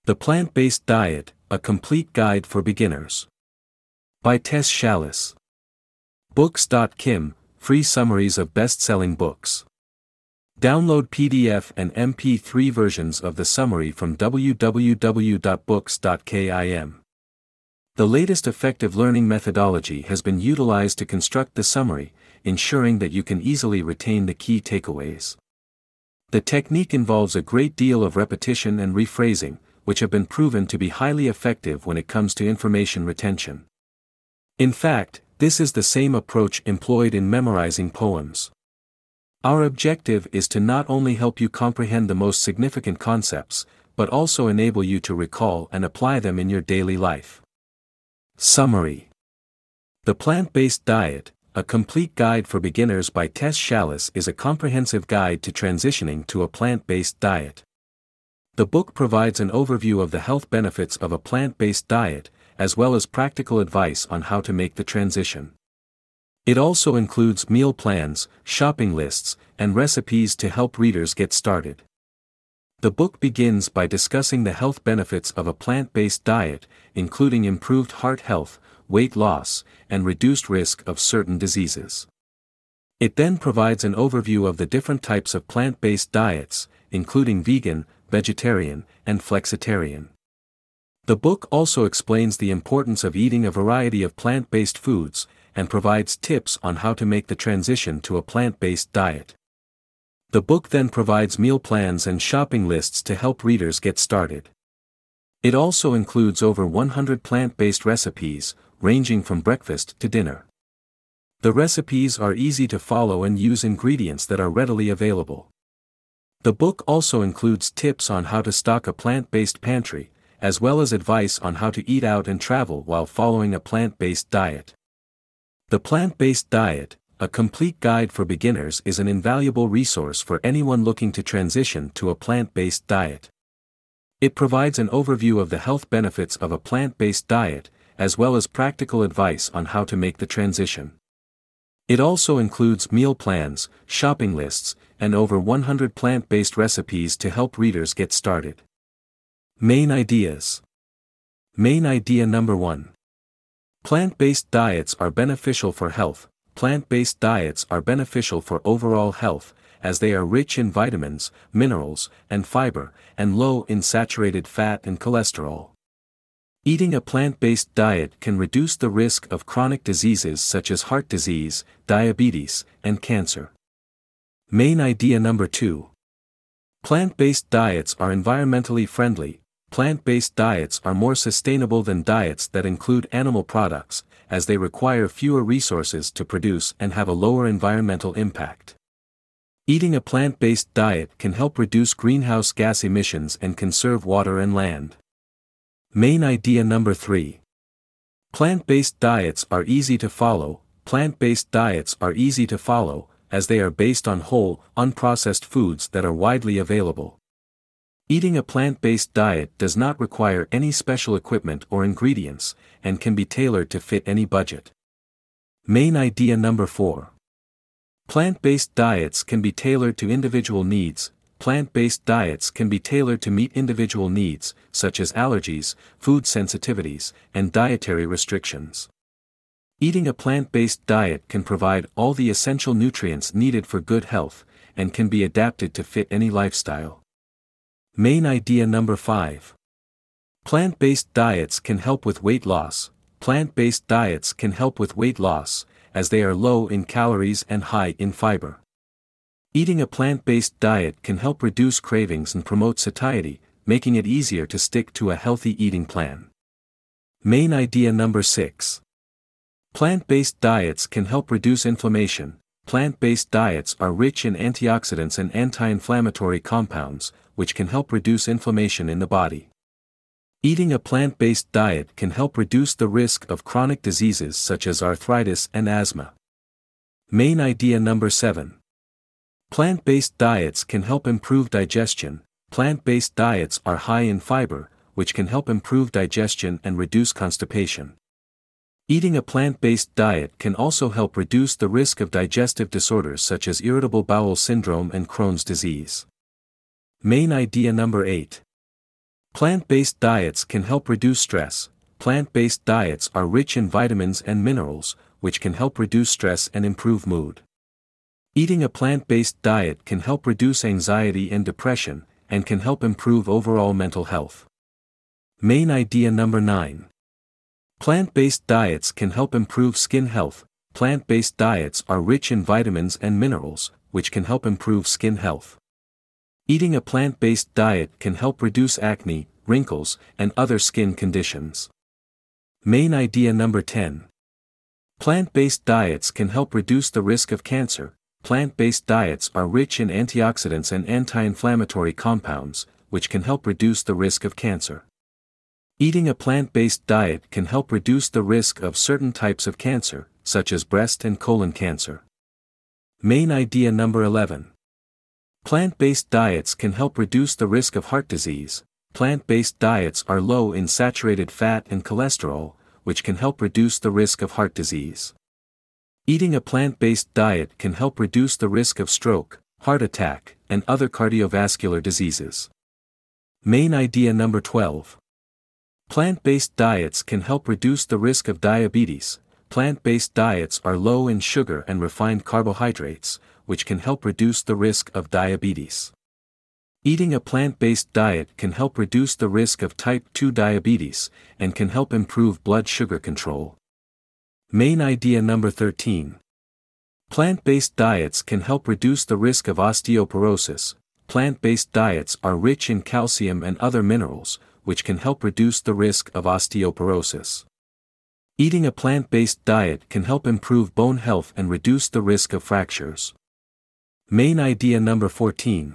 The Plant-Based Diet, A Complete Guide for Beginners. By Tess Schalis. Books.kim, free summaries of best-selling books. Download PDF and MP3 versions of the summary from www.books.kim. The latest effective learning methodology has been utilized to construct the summary, ensuring that you can easily retain the key takeaways. The technique involves a great deal of repetition and rephrasing, which have been proven to be highly effective when it comes to information retention. In fact, this is the same approach employed in memorizing poems. Our objective is to not only help you comprehend the most significant concepts, but also enable you to recall and apply them in your daily life. Summary. The Plant-Based Diet, A Complete Guide for Beginners by Tess Schalis is a comprehensive guide to transitioning to a plant-based diet. The book provides an overview of the health benefits of a plant-based diet, as well as practical advice on how to make the transition. It also includes meal plans, shopping lists, and recipes to help readers get started. The book begins by discussing the health benefits of a plant-based diet, including improved heart health, weight loss, and reduced risk of certain diseases. It then provides an overview of the different types of plant-based diets, including vegan, vegetarian, and flexitarian. The book also explains the importance of eating a variety of plant-based foods, and provides tips on how to make the transition to a plant-based diet. The book then provides meal plans and shopping lists to help readers get started. It also includes over 100 plant-based recipes, ranging from breakfast to dinner. The recipes are easy to follow and use ingredients that are readily available. The book also includes tips on how to stock a plant-based pantry, as well as advice on how to eat out and travel while following a plant-based diet. The Plant-Based Diet, A Complete Guide for Beginners is an invaluable resource for anyone looking to transition to a plant-based diet. It provides an overview of the health benefits of a plant-based diet, as well as practical advice on how to make the transition. It also includes meal plans, shopping lists, and over 100 plant-based recipes to help readers get started. Main ideas. Main idea number 1. Plant-based diets are beneficial for health. Plant-based diets are beneficial for overall health, as they are rich in vitamins, minerals, and fiber, and low in saturated fat and cholesterol. Eating a plant-based diet can reduce the risk of chronic diseases such as heart disease, diabetes, and cancer. Main idea number 2. Plant-based diets are environmentally friendly. Plant-based diets are more sustainable than diets that include animal products, as they require fewer resources to produce and have a lower environmental impact. Eating a plant-based diet can help reduce greenhouse gas emissions and conserve water and land. Main idea number 3. Plant-based diets are easy to follow. Plant-based diets are easy to follow, as they are based on whole, unprocessed foods that are widely available. Eating a plant-based diet does not require any special equipment or ingredients, and can be tailored to fit any budget. Main idea number 4. Plant-based diets can be tailored to individual needs. Plant-based diets can be tailored to meet individual needs, such as allergies, food sensitivities, and dietary restrictions. Eating a plant-based diet can provide all the essential nutrients needed for good health, and can be adapted to fit any lifestyle. Main idea number 5. Plant-based diets can help with weight loss. Plant-based diets can help with weight loss, as they are low in calories and high in fiber. Eating a plant-based diet can help reduce cravings and promote satiety, making it easier to stick to a healthy eating plan. Main idea number 6. Plant-based diets can help reduce inflammation. Plant-based diets are rich in antioxidants and anti-inflammatory compounds, which can help reduce inflammation in the body. Eating a plant-based diet can help reduce the risk of chronic diseases such as arthritis and asthma. Main idea number 7. Plant-based diets can help improve digestion. Plant-based diets are high in fiber, which can help improve digestion and reduce constipation. Eating a plant-based diet can also help reduce the risk of digestive disorders such as irritable bowel syndrome and Crohn's disease. Main idea number 8. Plant-based diets can help reduce stress. Plant-based diets are rich in vitamins and minerals, which can help reduce stress and improve mood. Eating a plant-based diet can help reduce anxiety and depression, and can help improve overall mental health. Main idea number 9. Plant-based diets can help improve skin health. Plant-based diets are rich in vitamins and minerals, which can help improve skin health. Eating a plant-based diet can help reduce acne, wrinkles, and other skin conditions. Main idea number 10. Plant-based diets can help reduce the risk of cancer. Plant-based diets are rich in antioxidants and anti-inflammatory compounds, which can help reduce the risk of cancer. Eating a plant-based diet can help reduce the risk of certain types of cancer, such as breast and colon cancer. Main idea number 11. Plant-based diets can help reduce the risk of heart disease. Plant-based diets are low in saturated fat and cholesterol, which can help reduce the risk of heart disease. Eating a plant-based diet can help reduce the risk of stroke, heart attack, and other cardiovascular diseases. Main idea number 12. Plant-based diets can help reduce the risk of diabetes. Plant-based diets are low in sugar and refined carbohydrates, which can help reduce the risk of diabetes. Eating a plant-based diet can help reduce the risk of type 2 diabetes, and can help improve blood sugar control. Main idea number 13. Plant-based diets can help reduce the risk of osteoporosis. Plant-based diets are rich in calcium and other minerals, which can help reduce the risk of osteoporosis. Eating a plant-based diet can help improve bone health and reduce the risk of fractures. Main idea number 14.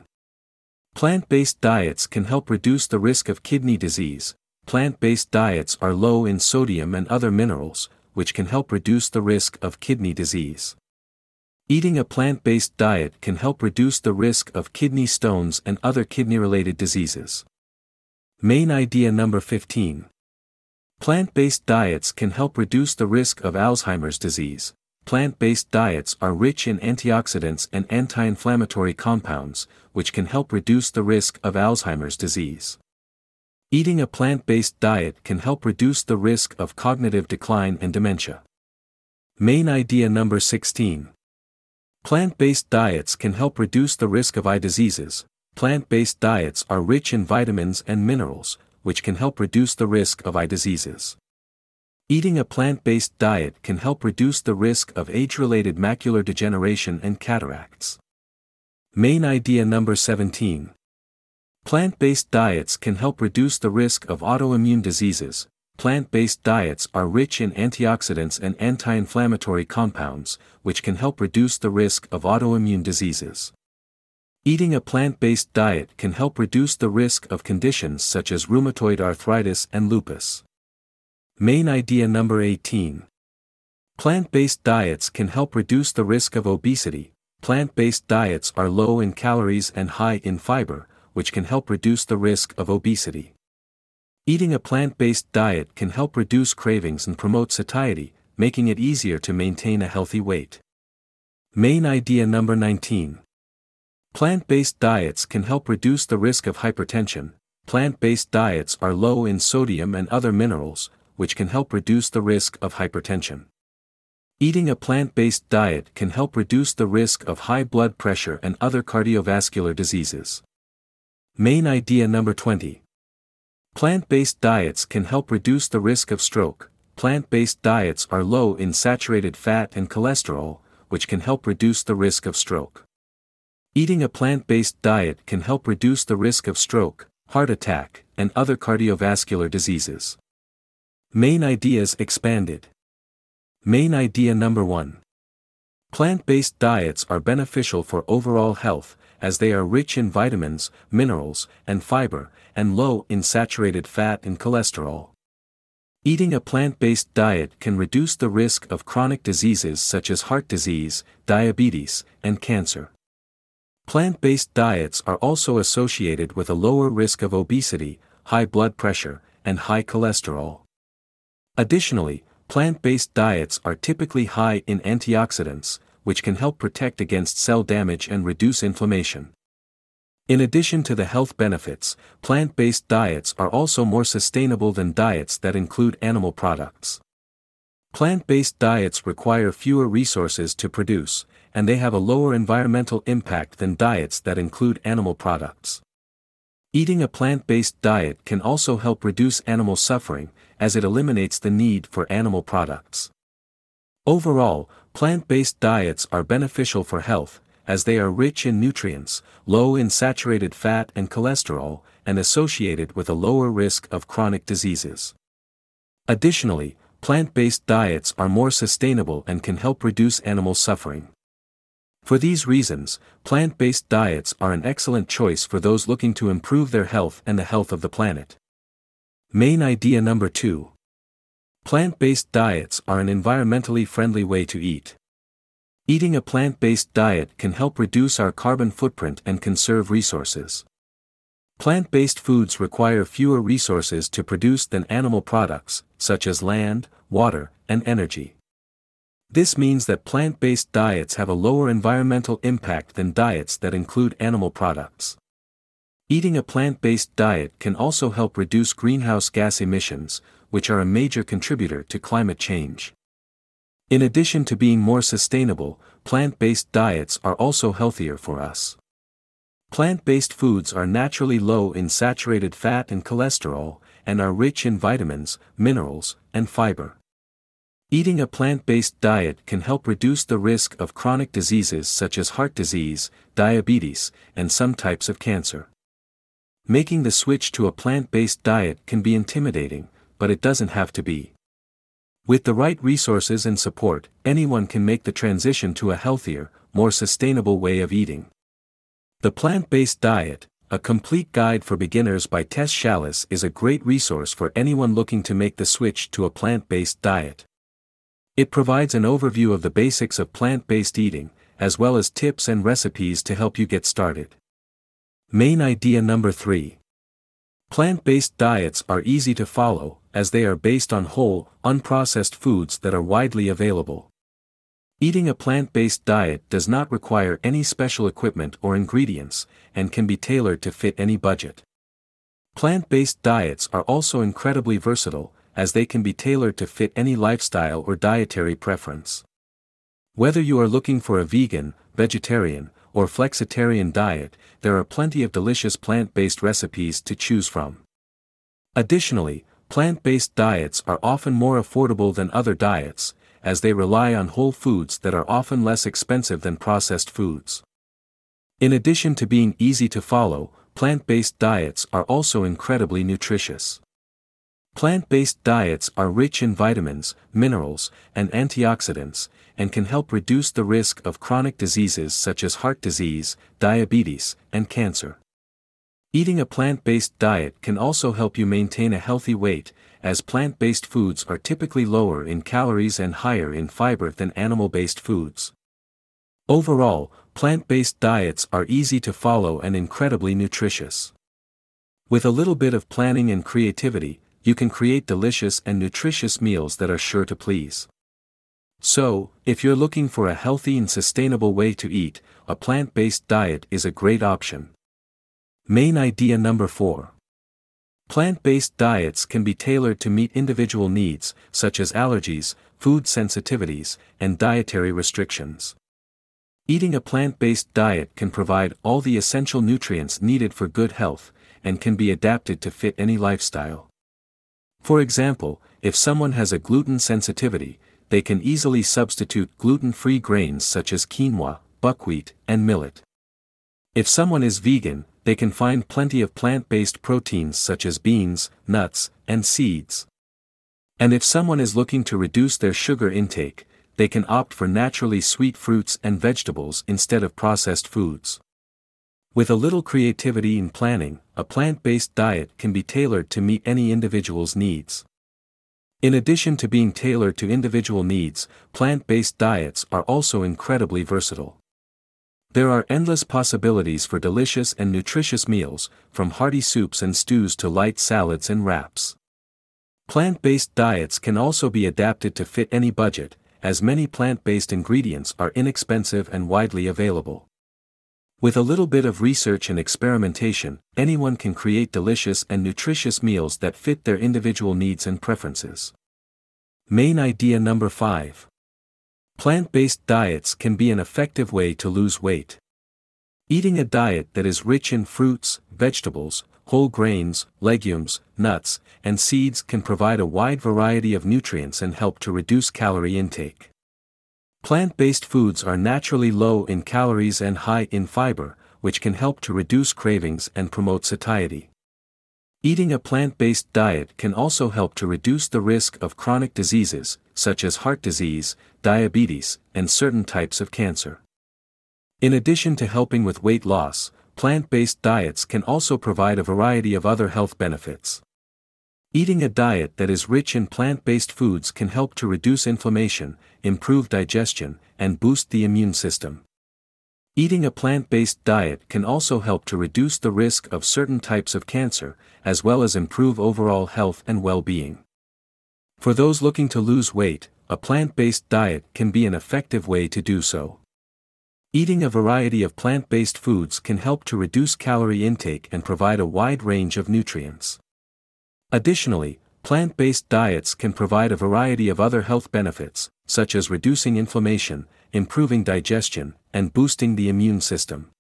Plant-based diets can help reduce the risk of kidney disease. Plant-based diets are low in sodium and other minerals, which can help reduce the risk of kidney disease. Eating a plant-based diet can help reduce the risk of kidney stones and other kidney-related diseases. Main idea number 15. Plant-based diets can help reduce the risk of Alzheimer's disease. Plant-based diets are rich in antioxidants and anti-inflammatory compounds, which can help reduce the risk of Alzheimer's disease. Eating a plant-based diet can help reduce the risk of cognitive decline and dementia. Main idea number 16. Plant-based diets can help reduce the risk of eye diseases. Plant-based diets are rich in vitamins and minerals, which can help reduce the risk of eye diseases. Eating a plant-based diet can help reduce the risk of age-related macular degeneration and cataracts. Main idea number 17. Plant-based diets can help reduce the risk of autoimmune diseases. Plant-based diets are rich in antioxidants and anti-inflammatory compounds, which can help reduce the risk of autoimmune diseases. Eating a plant-based diet can help reduce the risk of conditions such as rheumatoid arthritis and lupus. Main idea number 18. Plant-based diets can help reduce the risk of obesity. Plant-based diets are low in calories and high in fiber, which can help reduce the risk of obesity. Eating a plant-based diet can help reduce cravings and promote satiety, making it easier to maintain a healthy weight. Main idea number 19. Plant-based diets can help reduce the risk of hypertension. Plant-based diets are low in sodium and other minerals, which can help reduce the risk of hypertension. Eating a plant-based diet can help reduce the risk of high blood pressure and other cardiovascular diseases. Main idea number 20. Plant-based diets can help reduce the risk of stroke. Plant-based diets are low in saturated fat and cholesterol, which can help reduce the risk of stroke. Eating a plant-based diet can help reduce the risk of stroke, heart attack, and other cardiovascular diseases. Main ideas expanded. Main idea number 1. Plant-based diets are beneficial for overall health, as they are rich in vitamins, minerals, and fiber, and low in saturated fat and cholesterol. Eating a plant-based diet can reduce the risk of chronic diseases such as heart disease, diabetes, and cancer. Plant-based diets are also associated with a lower risk of obesity, high blood pressure, and high cholesterol. Additionally, plant-based diets are typically high in antioxidants, which can help protect against cell damage and reduce inflammation. In addition to the health benefits, plant-based diets are also more sustainable than diets that include animal products. Plant-based diets require fewer resources to produce, and they have a lower environmental impact than diets that include animal products. Eating a plant-based diet can also help reduce animal suffering, as it eliminates the need for animal products. Overall, plant-based diets are beneficial for health, as they are rich in nutrients, low in saturated fat and cholesterol, and associated with a lower risk of chronic diseases. Additionally, plant-based diets are more sustainable and can help reduce animal suffering. For these reasons, plant-based diets are an excellent choice for those looking to improve their health and the health of the planet. Main idea number 2. Plant-based diets are an environmentally friendly way to eat. Eating a plant-based diet can help reduce our carbon footprint and conserve resources. Plant-based foods require fewer resources to produce than animal products, such as land, water, and energy. This means that plant-based diets have a lower environmental impact than diets that include animal products. Eating a plant-based diet can also help reduce greenhouse gas emissions, which are a major contributor to climate change. In addition to being more sustainable, plant-based diets are also healthier for us. Plant-based foods are naturally low in saturated fat and cholesterol, and are rich in vitamins, minerals, and fiber. Eating a plant-based diet can help reduce the risk of chronic diseases such as heart disease, diabetes, and some types of cancer. Making the switch to a plant-based diet can be intimidating, but it doesn't have to be. With the right resources and support, anyone can make the transition to a healthier, more sustainable way of eating. The Plant-Based Diet, a complete guide for beginners by Tess Schalis, is a great resource for anyone looking to make the switch to a plant-based diet. It provides an overview of the basics of plant-based eating, as well as tips and recipes to help you get started. Main idea number 3. Plant-based diets are easy to follow, as they are based on whole, unprocessed foods that are widely available. Eating a plant-based diet does not require any special equipment or ingredients, and can be tailored to fit any budget. Plant-based diets are also incredibly versatile, as they can be tailored to fit any lifestyle or dietary preference. Whether you are looking for a vegan, vegetarian, or flexitarian diet, there are plenty of delicious plant-based recipes to choose from. Additionally, plant-based diets are often more affordable than other diets, as they rely on whole foods that are often less expensive than processed foods. In addition to being easy to follow, plant-based diets are also incredibly nutritious. Plant-based diets are rich in vitamins, minerals, and antioxidants, and can help reduce the risk of chronic diseases such as heart disease, diabetes, and cancer. Eating a plant-based diet can also help you maintain a healthy weight, as plant-based foods are typically lower in calories and higher in fiber than animal-based foods. Overall, plant-based diets are easy to follow and incredibly nutritious. With a little bit of planning and creativity, you can create delicious and nutritious meals that are sure to please. So, if you're looking for a healthy and sustainable way to eat, a plant-based diet is a great option. Main idea number 4. Plant-based diets can be tailored to meet individual needs, such as allergies, food sensitivities, and dietary restrictions. Eating a plant-based diet can provide all the essential nutrients needed for good health, and can be adapted to fit any lifestyle. For example, if someone has a gluten sensitivity, they can easily substitute gluten-free grains such as quinoa, buckwheat, and millet. If someone is vegan, they can find plenty of plant-based proteins such as beans, nuts, and seeds. And if someone is looking to reduce their sugar intake, they can opt for naturally sweet fruits and vegetables instead of processed foods. With a little creativity and planning, a plant-based diet can be tailored to meet any individual's needs. In addition to being tailored to individual needs, plant-based diets are also incredibly versatile. There are endless possibilities for delicious and nutritious meals, from hearty soups and stews to light salads and wraps. Plant-based diets can also be adapted to fit any budget, as many plant-based ingredients are inexpensive and widely available. With a little bit of research and experimentation, anyone can create delicious and nutritious meals that fit their individual needs and preferences. Main idea number 5. Plant-based diets can be an effective way to lose weight. Eating a diet that is rich in fruits, vegetables, whole grains, legumes, nuts, and seeds can provide a wide variety of nutrients and help to reduce calorie intake. Plant-based foods are naturally low in calories and high in fiber, which can help to reduce cravings and promote satiety. Eating a plant-based diet can also help to reduce the risk of chronic diseases, such as heart disease, diabetes, and certain types of cancer. In addition to helping with weight loss, plant-based diets can also provide a variety of other health benefits. Eating a diet that is rich in plant-based foods can help to reduce inflammation, improve digestion, and boost the immune system. Eating a plant-based diet can also help to reduce the risk of certain types of cancer, as well as improve overall health and well-being. For those looking to lose weight, a plant-based diet can be an effective way to do so. Eating a variety of plant-based foods can help to reduce calorie intake and provide a wide range of nutrients. Additionally, plant-based diets can provide a variety of other health benefits, such as reducing inflammation, improving digestion, and boosting the immune system.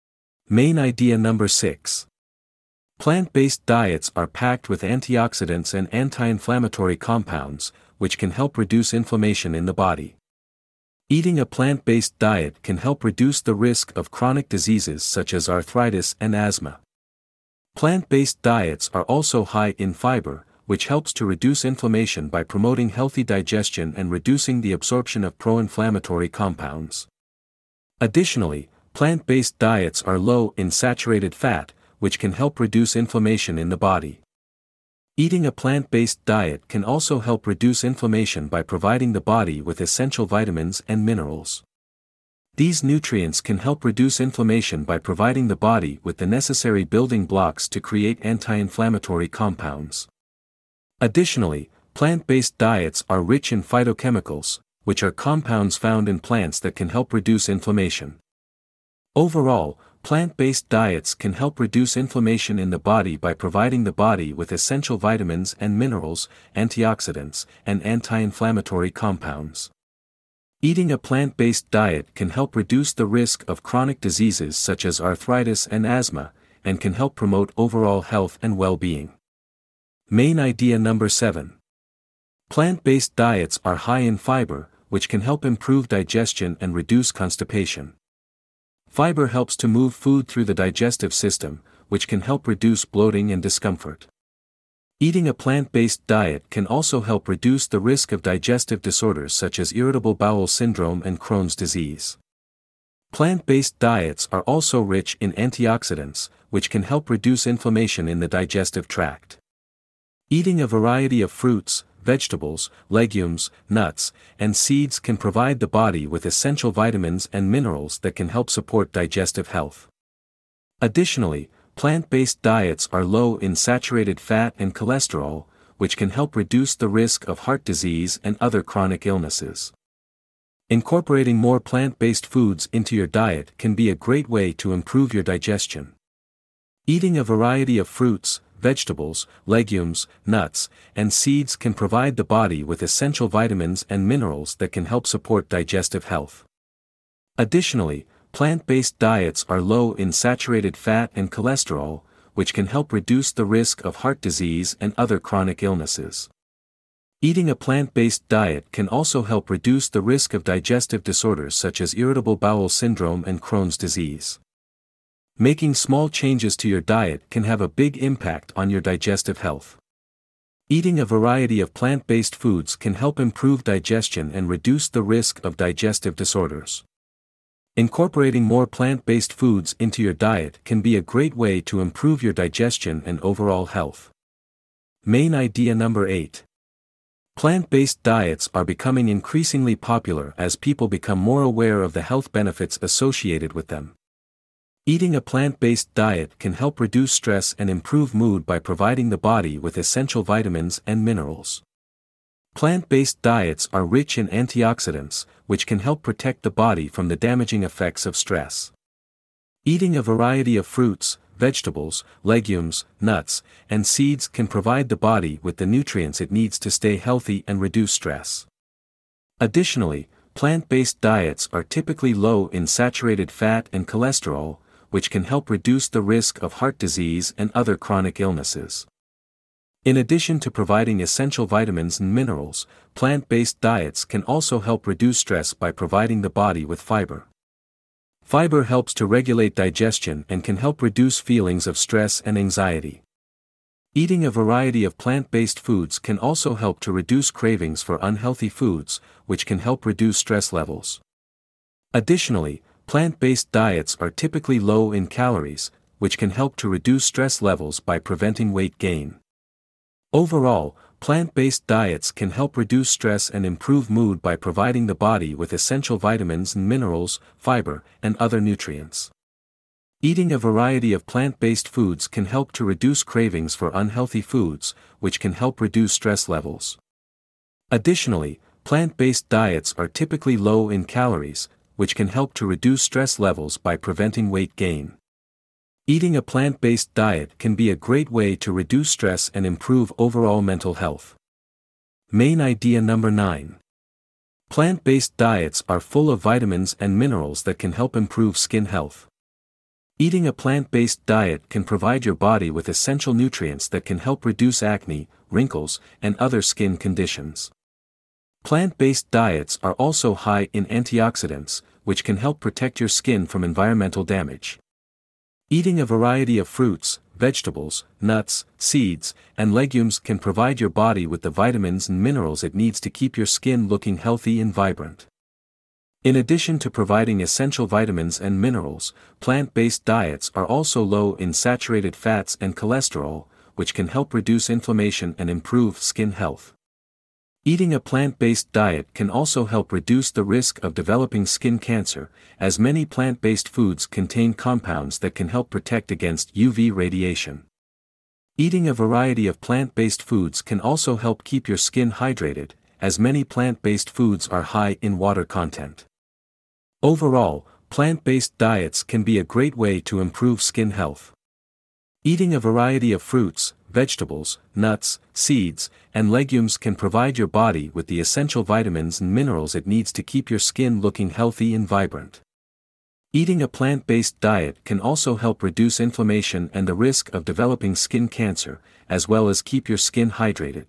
Main idea number 6. Plant-based diets are packed with antioxidants and anti-inflammatory compounds, which can help reduce inflammation in the body. Eating a plant-based diet can help reduce the risk of chronic diseases such as arthritis and asthma. Plant-based diets are also high in fiber, which helps to reduce inflammation by promoting healthy digestion and reducing the absorption of pro-inflammatory compounds. Additionally, plant-based diets are low in saturated fat, which can help reduce inflammation in the body. Eating a plant-based diet can also help reduce inflammation by providing the body with essential vitamins and minerals. These nutrients can help reduce inflammation by providing the body with the necessary building blocks to create anti-inflammatory compounds. Additionally, plant-based diets are rich in phytochemicals, which are compounds found in plants that can help reduce inflammation. Overall, plant-based diets can help reduce inflammation in the body by providing the body with essential vitamins and minerals, antioxidants, and anti-inflammatory compounds. Eating a plant-based diet can help reduce the risk of chronic diseases such as arthritis and asthma, and can help promote overall health and well-being. Main idea number 7. Plant-based diets are high in fiber, which can help improve digestion and reduce constipation. Fiber helps to move food through the digestive system, which can help reduce bloating and discomfort. Eating a plant-based diet can also help reduce the risk of digestive disorders such as irritable bowel syndrome and Crohn's disease. Plant-based diets are also rich in antioxidants, which can help reduce inflammation in the digestive tract. Eating a variety of fruits, vegetables, legumes, nuts, and seeds can provide the body with essential vitamins and minerals that can help support digestive health. Additionally, plant-based diets are low in saturated fat and cholesterol, which can help reduce the risk of heart disease and other chronic illnesses. Incorporating more plant-based foods into your diet can be a great way to improve your digestion. Eating a variety of fruits, vegetables, legumes, nuts, and seeds can provide the body with essential vitamins and minerals that can help support digestive health. Additionally, plant-based diets are low in saturated fat and cholesterol, which can help reduce the risk of heart disease and other chronic illnesses. Eating a plant-based diet can also help reduce the risk of digestive disorders such as irritable bowel syndrome and Crohn's disease. Making small changes to your diet can have a big impact on your digestive health. Eating a variety of plant-based foods can help improve digestion and reduce the risk of digestive disorders. Incorporating more plant-based foods into your diet can be a great way to improve your digestion and overall health. Main idea number 8. Plant-based diets are becoming increasingly popular as people become more aware of the health benefits associated with them. Eating a plant-based diet can help reduce stress and improve mood by providing the body with essential vitamins and minerals. Plant-based diets are rich in antioxidants, which can help protect the body from the damaging effects of stress. Eating a variety of fruits, vegetables, legumes, nuts, and seeds can provide the body with the nutrients it needs to stay healthy and reduce stress. Additionally, plant-based diets are typically low in saturated fat and cholesterol, which can help reduce the risk of heart disease and other chronic illnesses. In addition to providing essential vitamins and minerals, plant-based diets can also help reduce stress by providing the body with fiber. Fiber helps to regulate digestion and can help reduce feelings of stress and anxiety. Eating a variety of plant-based foods can also help to reduce cravings for unhealthy foods, which can help reduce stress levels. Additionally, plant-based diets are typically low in calories, which can help to reduce stress levels by preventing weight gain. Overall, plant-based diets can help reduce stress and improve mood by providing the body with essential vitamins and minerals, fiber, and other nutrients. Eating a variety of plant-based foods can help to reduce cravings for unhealthy foods, which can help reduce stress levels. Additionally, plant-based diets are typically low in calories, which can help to reduce stress levels by preventing weight gain. Eating a plant-based diet can be a great way to reduce stress and improve overall mental health. Main idea number 9. Plant-based diets are full of vitamins and minerals that can help improve skin health. Eating a plant-based diet can provide your body with essential nutrients that can help reduce acne, wrinkles, and other skin conditions. Plant-based diets are also high in antioxidants, which can help protect your skin from environmental damage. Eating a variety of fruits, vegetables, nuts, seeds, and legumes can provide your body with the vitamins and minerals it needs to keep your skin looking healthy and vibrant. In addition to providing essential vitamins and minerals, plant-based diets are also low in saturated fats and cholesterol, which can help reduce inflammation and improve skin health. Eating a plant-based diet can also help reduce the risk of developing skin cancer, as many plant-based foods contain compounds that can help protect against UV radiation. Eating a variety of plant-based foods can also help keep your skin hydrated, as many plant-based foods are high in water content. Overall, plant-based diets can be a great way to improve skin health. Eating a variety of fruits, vegetables, nuts, seeds, and legumes can provide your body with the essential vitamins and minerals it needs to keep your skin looking healthy and vibrant. Eating a plant-based diet can also help reduce inflammation and the risk of developing skin cancer, as well as keep your skin hydrated.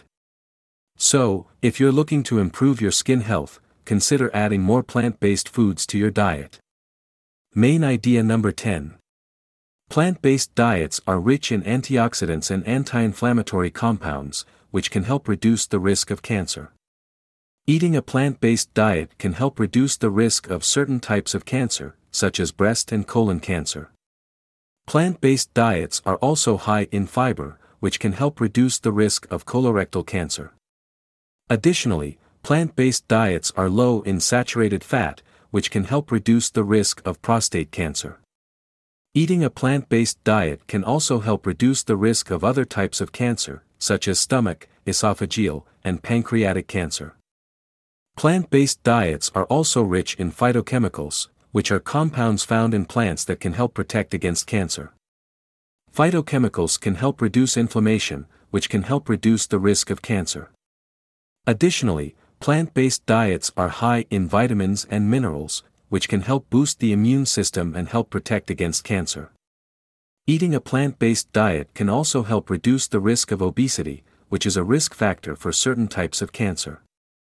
So, if you're looking to improve your skin health, consider adding more plant-based foods to your diet. Main idea number 10. Plant-based diets are rich in antioxidants and anti-inflammatory compounds, which can help reduce the risk of cancer. Eating a plant-based diet can help reduce the risk of certain types of cancer, such as breast and colon cancer. Plant-based diets are also high in fiber, which can help reduce the risk of colorectal cancer. Additionally, plant-based diets are low in saturated fat, which can help reduce the risk of prostate cancer. Eating a plant-based diet can also help reduce the risk of other types of cancer, such as stomach, esophageal, and pancreatic cancer. Plant-based diets are also rich in phytochemicals, which are compounds found in plants that can help protect against cancer. Phytochemicals can help reduce inflammation, which can help reduce the risk of cancer. Additionally, plant-based diets are high in vitamins and minerals, which can help boost the immune system and help protect against cancer. Eating a plant-based diet can also help reduce the risk of obesity, which is a risk factor for certain types of cancer.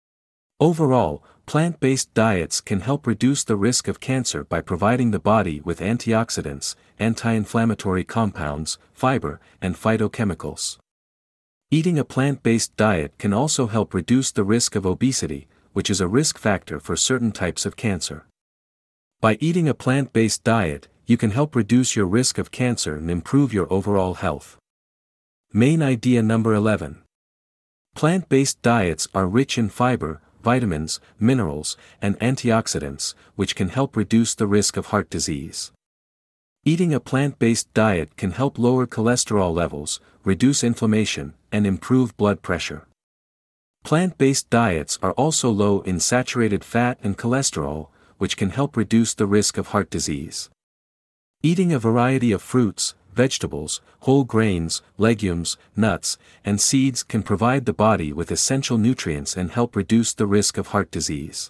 Overall, plant-based diets can help reduce the risk of cancer by providing the body with antioxidants, anti-inflammatory compounds, fiber, and phytochemicals. Eating a plant-based diet can also help reduce the risk of obesity, which is a risk factor for certain types of cancer. By eating a plant-based diet, you can help reduce your risk of cancer and improve your overall health. Main idea number 11. Plant-based diets are rich in fiber, vitamins, minerals, and antioxidants, which can help reduce the risk of heart disease. Eating a plant-based diet can help lower cholesterol levels, reduce inflammation, and improve blood pressure. Plant-based diets are also low in saturated fat and cholesterol, which can help reduce the risk of heart disease. Eating a variety of fruits, vegetables, whole grains, legumes, nuts, and seeds can provide the body with essential nutrients and help reduce the risk of heart disease.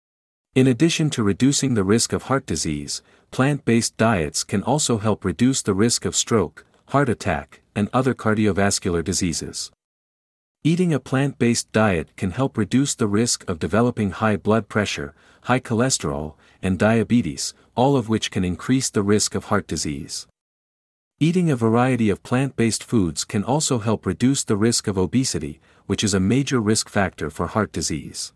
In addition to reducing the risk of heart disease, plant-based diets can also help reduce the risk of stroke, heart attack, and other cardiovascular diseases. Eating a plant-based diet can help reduce the risk of developing high blood pressure, high cholesterol, and diabetes, all of which can increase the risk of heart disease. Eating a variety of plant-based foods can also help reduce the risk of obesity, which is a major risk factor for heart disease.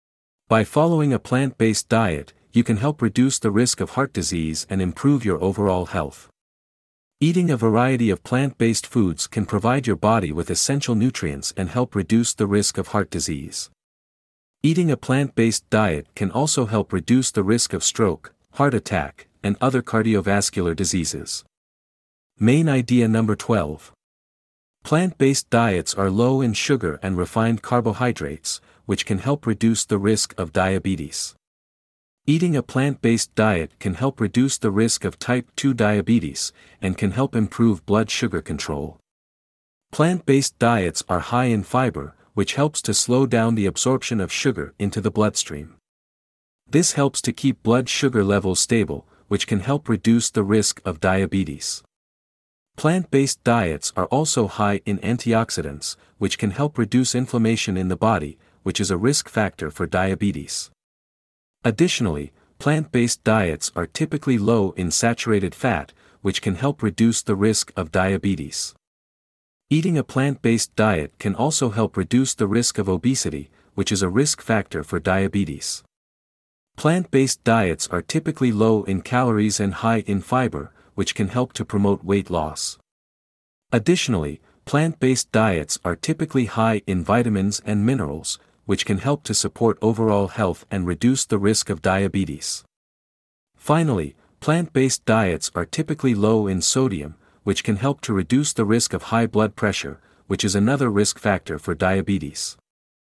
By following a plant-based diet, you can help reduce the risk of heart disease and improve your overall health. Eating a variety of plant-based foods can provide your body with essential nutrients and help reduce the risk of heart disease. Eating a plant-based diet can also help reduce the risk of stroke, heart attack, and other cardiovascular diseases. Main idea number 12. Plant-based diets are low in sugar and refined carbohydrates, which can help reduce the risk of diabetes. Eating a plant-based diet can help reduce the risk of type 2 diabetes, and can help improve blood sugar control. Plant-based diets are high in fiber, which helps to slow down the absorption of sugar into the bloodstream. This helps to keep blood sugar levels stable, which can help reduce the risk of diabetes. Plant-based diets are also high in antioxidants, which can help reduce inflammation in the body, which is a risk factor for diabetes. Additionally, plant-based diets are typically low in saturated fat, which can help reduce the risk of diabetes. Eating a plant-based diet can also help reduce the risk of obesity, which is a risk factor for diabetes. Plant-based diets are typically low in calories and high in fiber, which can help to promote weight loss. Additionally, plant-based diets are typically high in vitamins and minerals, which can help to support overall health and reduce the risk of diabetes. Finally, plant-based diets are typically low in sodium, which can help to reduce the risk of high blood pressure, which is another risk factor for diabetes.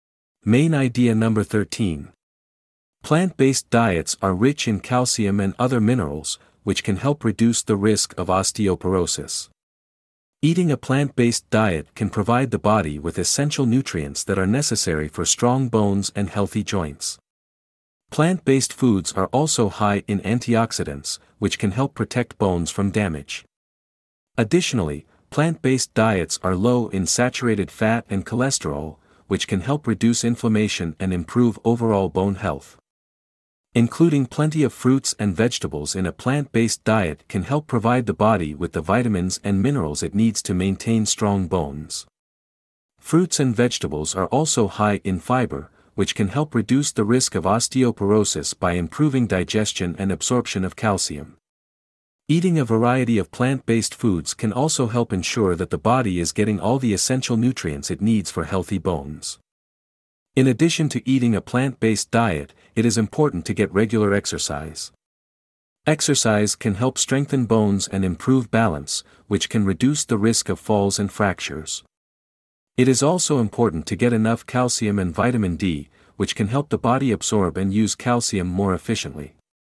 Main idea number 13. Plant-based diets are rich in calcium and other minerals, which can help reduce the risk of osteoporosis. Eating a plant-based diet can provide the body with essential nutrients that are necessary for strong bones and healthy joints. Plant-based foods are also high in antioxidants, which can help protect bones from damage. Additionally, plant-based diets are low in saturated fat and cholesterol, which can help reduce inflammation and improve overall bone health. Including plenty of fruits and vegetables in a plant-based diet can help provide the body with the vitamins and minerals it needs to maintain strong bones. Fruits and vegetables are also high in fiber, which can help reduce the risk of osteoporosis by improving digestion and absorption of calcium. Eating a variety of plant-based foods can also help ensure that the body is getting all the essential nutrients it needs for healthy bones. In addition to eating a plant-based diet, it is important to get regular exercise. Exercise can help strengthen bones and improve balance, which can reduce the risk of falls and fractures. It is also important to get enough calcium and vitamin D, which can help the body absorb and use calcium more efficiently.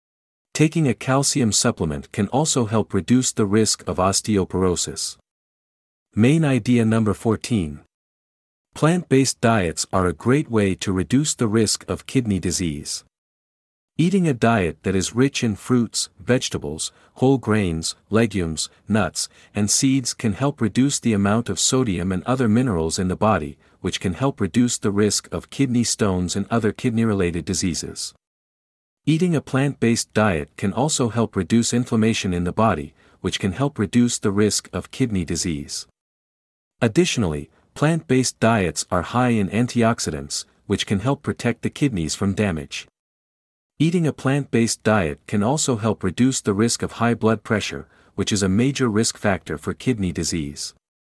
Taking a calcium supplement can also help reduce the risk of osteoporosis. Main idea number 14. Plant-based diets are a great way to reduce the risk of kidney disease. Eating a diet that is rich in fruits, vegetables, whole grains, legumes, nuts, and seeds can help reduce the amount of sodium and other minerals in the body, which can help reduce the risk of kidney stones and other kidney-related diseases. Eating a plant-based diet can also help reduce inflammation in the body, which can help reduce the risk of kidney disease. Additionally, plant-based diets are high in antioxidants, which can help protect the kidneys from damage. Eating a plant-based diet can also help reduce the risk of high blood pressure, which is a major risk factor for kidney disease.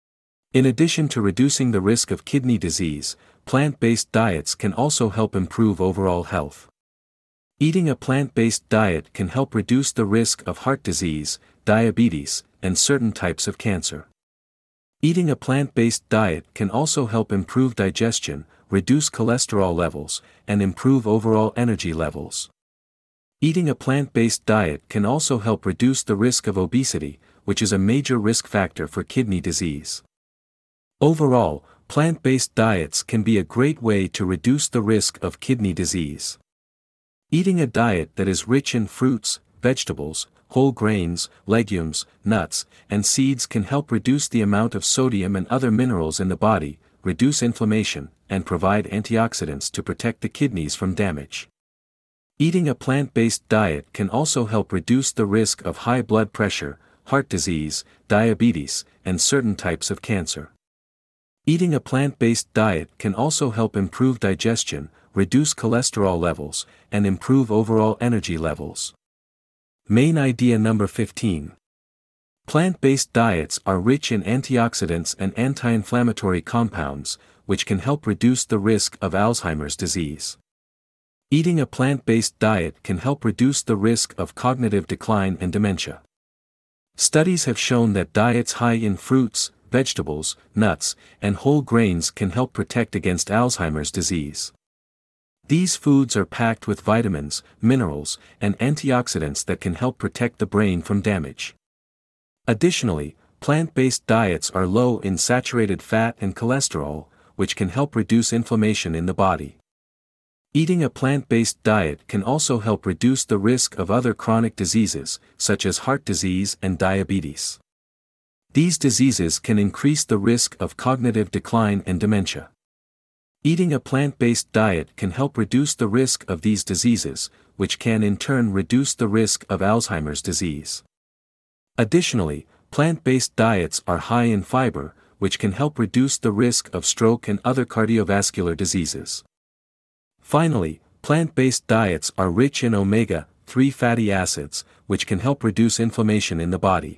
In addition to reducing the risk of kidney disease, plant-based diets can also help improve overall health. Eating a plant-based diet can help reduce the risk of heart disease, diabetes, and certain types of cancer. Eating a plant-based diet can also help improve digestion, reduce cholesterol levels, and improve overall energy levels. Eating a plant-based diet can also help reduce the risk of obesity, which is a major risk factor for kidney disease. Overall, plant-based diets can be a great way to reduce the risk of kidney disease. Eating a diet that is rich in fruits, vegetables, whole grains, legumes, nuts, and seeds can help reduce the amount of sodium and other minerals in the body, reduce inflammation, and provide antioxidants to protect the kidneys from damage. Eating a plant-based diet can also help reduce the risk of high blood pressure, heart disease, diabetes, and certain types of cancer. Eating a plant-based diet can also help improve digestion, reduce cholesterol levels, and improve overall energy levels. Main idea number 15. Plant-based diets are rich in antioxidants and anti-inflammatory compounds, which can help reduce the risk of Alzheimer's disease. Eating a plant-based diet can help reduce the risk of cognitive decline and dementia. Studies have shown that diets high in fruits, vegetables, nuts, and whole grains can help protect against Alzheimer's disease. These foods are packed with vitamins, minerals, and antioxidants that can help protect the brain from damage. Additionally, plant-based diets are low in saturated fat and cholesterol, which can help reduce inflammation in the body. Eating a plant-based diet can also help reduce the risk of other chronic diseases, such as heart disease and diabetes. These diseases can increase the risk of cognitive decline and dementia. Eating a plant-based diet can help reduce the risk of these diseases, which can in turn reduce the risk of Alzheimer's disease. Additionally, plant-based diets are high in fiber, which can help reduce the risk of stroke and other cardiovascular diseases. Finally, plant-based diets are rich in omega-3 fatty acids, which can help reduce inflammation in the body.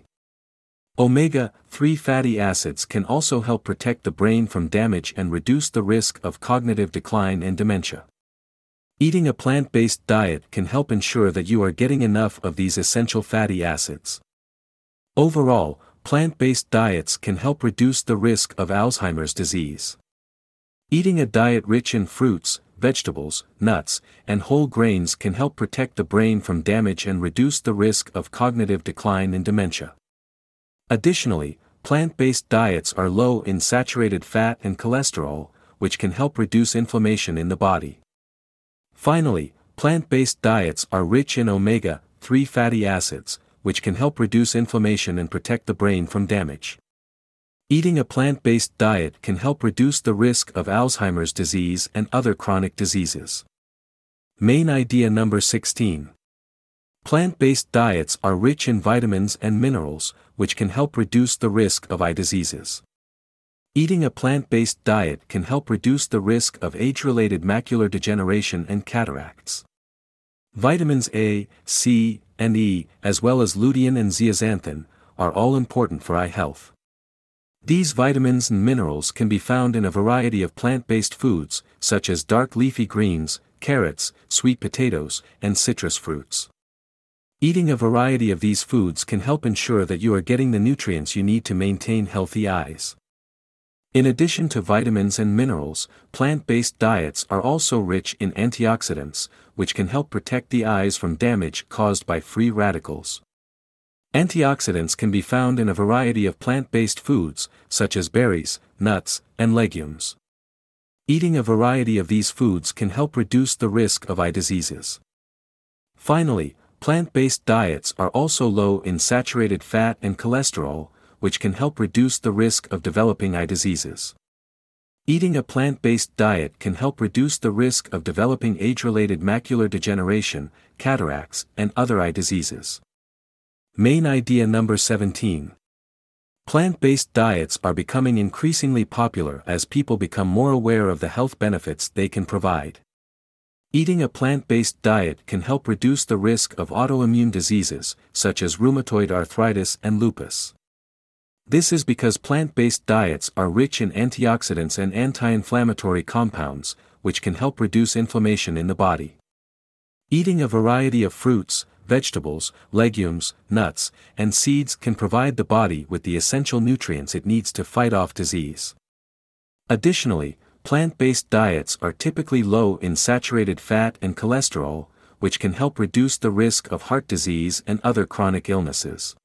Omega-3 fatty acids can also help protect the brain from damage and reduce the risk of cognitive decline and dementia. Eating a plant-based diet can help ensure that you are getting enough of these essential fatty acids. Overall, plant-based diets can help reduce the risk of Alzheimer's disease. Eating a diet rich in fruits, vegetables, nuts, and whole grains can help protect the brain from damage and reduce the risk of cognitive decline and dementia. Additionally, plant-based diets are low in saturated fat and cholesterol, which can help reduce inflammation in the body. Finally, plant-based diets are rich in omega-3 fatty acids, which can help reduce inflammation and protect the brain from damage. Eating a plant-based diet can help reduce the risk of Alzheimer's disease and other chronic diseases. Main idea number 16. Plant-based diets are rich in vitamins and minerals, which can help reduce the risk of eye diseases. Eating a plant-based diet can help reduce the risk of age-related macular degeneration and cataracts. Vitamins A, C, and E, as well as lutein and zeaxanthin, are all important for eye health. These vitamins and minerals can be found in a variety of plant-based foods, such as dark leafy greens, carrots, sweet potatoes, and citrus fruits. Eating a variety of these foods can help ensure that you are getting the nutrients you need to maintain healthy eyes. In addition to vitamins and minerals, plant-based diets are also rich in antioxidants, which can help protect the eyes from damage caused by free radicals. Antioxidants can be found in a variety of plant-based foods, such as berries, nuts, and legumes. Eating a variety of these foods can help reduce the risk of eye diseases. Finally, plant-based diets are also low in saturated fat and cholesterol, which can help reduce the risk of developing eye diseases. Eating a plant-based diet can help reduce the risk of developing age-related macular degeneration, cataracts, and other eye diseases. Main idea number 17. Plant-based diets are becoming increasingly popular as people become more aware of the health benefits they can provide. Eating a plant-based diet can help reduce the risk of autoimmune diseases, such as rheumatoid arthritis and lupus. This is because plant-based diets are rich in antioxidants and anti-inflammatory compounds, which can help reduce inflammation in the body. Eating a variety of fruits, vegetables, legumes, nuts, and seeds can provide the body with the essential nutrients it needs to fight off disease. Additionally, plant-based diets are typically low in saturated fat and cholesterol, which can help reduce the risk of heart disease and other chronic illnesses.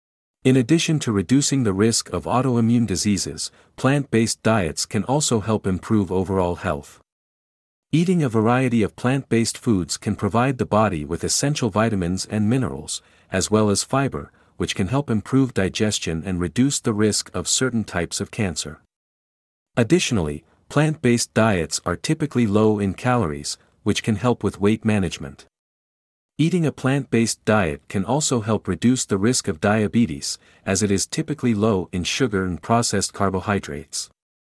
In addition to reducing the risk of autoimmune diseases, plant-based diets can also help improve overall health. Eating a variety of plant-based foods can provide the body with essential vitamins and minerals, as well as fiber, which can help improve digestion and reduce the risk of certain types of cancer. Additionally, plant-based diets are typically low in calories, which can help with weight management. Eating a plant-based diet can also help reduce the risk of diabetes, as it is typically low in sugar and processed carbohydrates.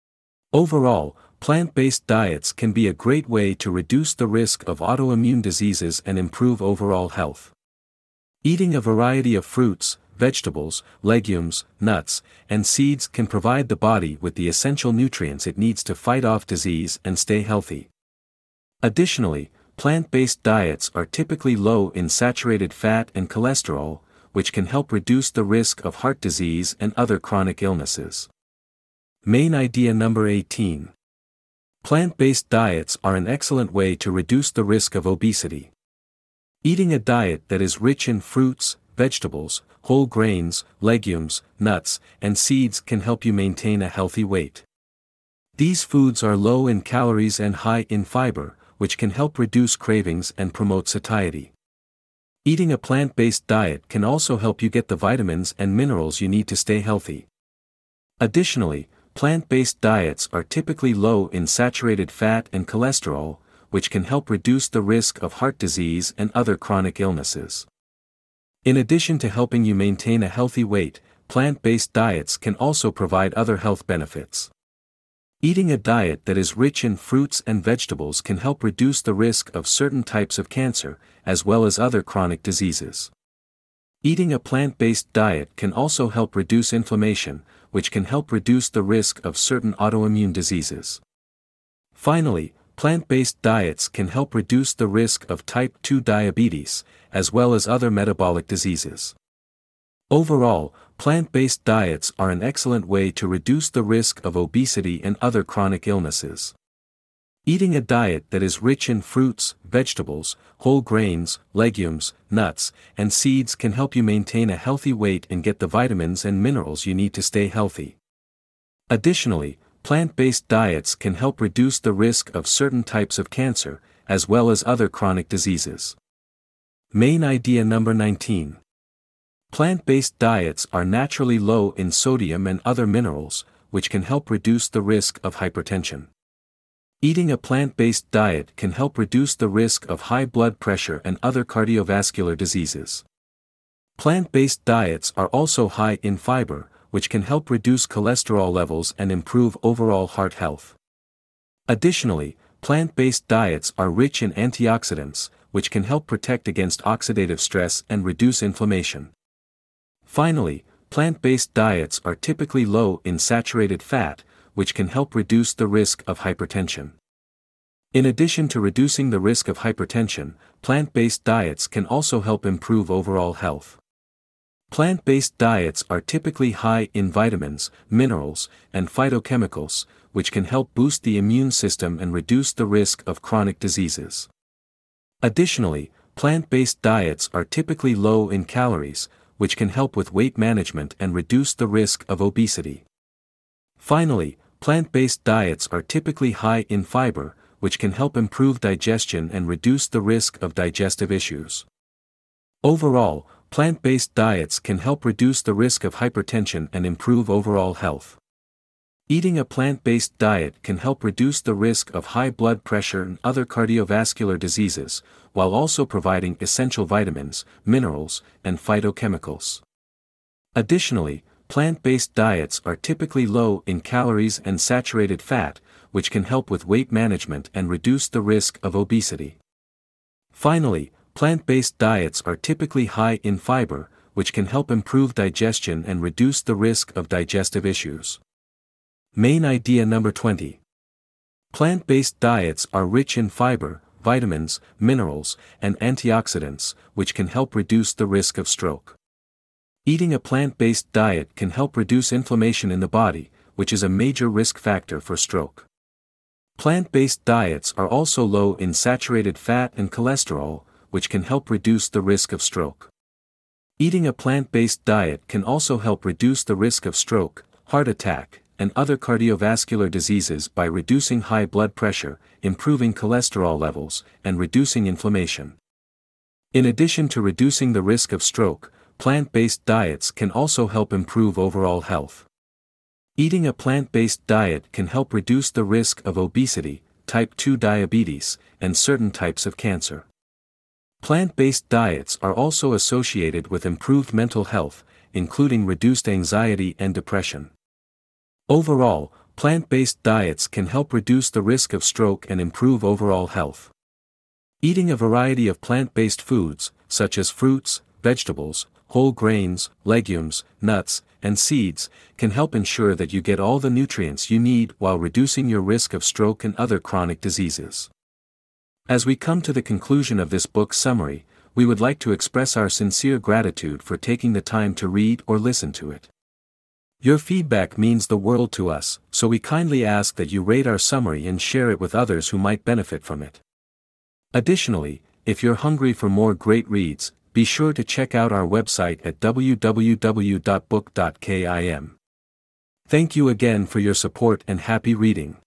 Overall, plant-based diets can be a great way to reduce the risk of autoimmune diseases and improve overall health. Eating a variety of fruits, vegetables, legumes, nuts, and seeds can provide the body with the essential nutrients it needs to fight off disease and stay healthy. Additionally, plant-based diets are typically low in saturated fat and cholesterol, which can help reduce the risk of heart disease and other chronic illnesses. Main idea number 18. Plant-based diets are an excellent way to reduce the risk of obesity. Eating a diet that is rich in fruits, vegetables, whole grains, legumes, nuts, and seeds can help you maintain a healthy weight. These foods are low in calories and high in fiber, which can help reduce cravings and promote satiety. Eating a plant-based diet can also help you get the vitamins and minerals you need to stay healthy. Additionally, plant-based diets are typically low in saturated fat and cholesterol, which can help reduce the risk of heart disease and other chronic illnesses. In addition to helping you maintain a healthy weight, plant-based diets can also provide other health benefits. Eating a diet that is rich in fruits and vegetables can help reduce the risk of certain types of cancer, as well as other chronic diseases. Eating a plant-based diet can also help reduce inflammation, which can help reduce the risk of certain autoimmune diseases. Finally, plant-based diets can help reduce the risk of type 2 diabetes, as well as other metabolic diseases. Overall, plant-based diets are an excellent way to reduce the risk of obesity and other chronic illnesses. Eating a diet that is rich in fruits, vegetables, whole grains, legumes, nuts, and seeds can help you maintain a healthy weight and get the vitamins and minerals you need to stay healthy. Additionally, plant-based diets can help reduce the risk of certain types of cancer, as well as other chronic diseases. Main idea number 19. Plant-based diets are naturally low in sodium and other minerals, which can help reduce the risk of hypertension. Eating a plant-based diet can help reduce the risk of high blood pressure and other cardiovascular diseases. Plant-based diets are also high in fiber, which can help reduce cholesterol levels and improve overall heart health. Additionally, plant-based diets are rich in antioxidants, which can help protect against oxidative stress and reduce inflammation. Finally, plant-based diets are typically low in saturated fat, which can help reduce the risk of hypertension. In addition to reducing the risk of hypertension, plant-based diets can also help improve overall health. Plant-based diets are typically high in vitamins, minerals, and phytochemicals, which can help boost the immune system and reduce the risk of chronic diseases. Additionally, plant-based diets are typically low in calories, which can help with weight management and reduce the risk of obesity. Finally, plant-based diets are typically high in fiber, which can help improve digestion and reduce the risk of digestive issues. Overall, plant-based diets can help reduce the risk of hypertension and improve overall health. Eating a plant-based diet can help reduce the risk of high blood pressure and other cardiovascular diseases, while also providing essential vitamins, minerals, and phytochemicals. Additionally, plant-based diets are typically low in calories and saturated fat, which can help with weight management and reduce the risk of obesity. Finally, plant-based diets are typically high in fiber, which can help improve digestion and reduce the risk of digestive issues. Main idea number 20. Plant-based diets are rich in fiber, vitamins, minerals, and antioxidants, which can help reduce the risk of stroke. Eating a plant-based diet can help reduce inflammation in the body, which is a major risk factor for stroke. Plant-based diets are also low in saturated fat and cholesterol, which can help reduce the risk of stroke. Eating a plant-based diet can also help reduce the risk of stroke, heart attack, and other cardiovascular diseases by reducing high blood pressure, improving cholesterol levels, and reducing inflammation. In addition to reducing the risk of stroke, plant-based diets can also help improve overall health. Eating a plant-based diet can help reduce the risk of obesity, type 2 diabetes, and certain types of cancer. Plant-based diets are also associated with improved mental health, including reduced anxiety and depression. Overall, plant-based diets can help reduce the risk of stroke and improve overall health. Eating a variety of plant-based foods, such as fruits, vegetables, whole grains, legumes, nuts, and seeds, can help ensure that you get all the nutrients you need while reducing your risk of stroke and other chronic diseases. As we come to the conclusion of this book summary, we would like to express our sincere gratitude for taking the time to read or listen to it. Your feedback means the world to us, so we kindly ask that you rate our summary and share it with others who might benefit from it. Additionally, if you're hungry for more great reads, be sure to check out our website at www.book.kim. Thank you again for your support and happy reading.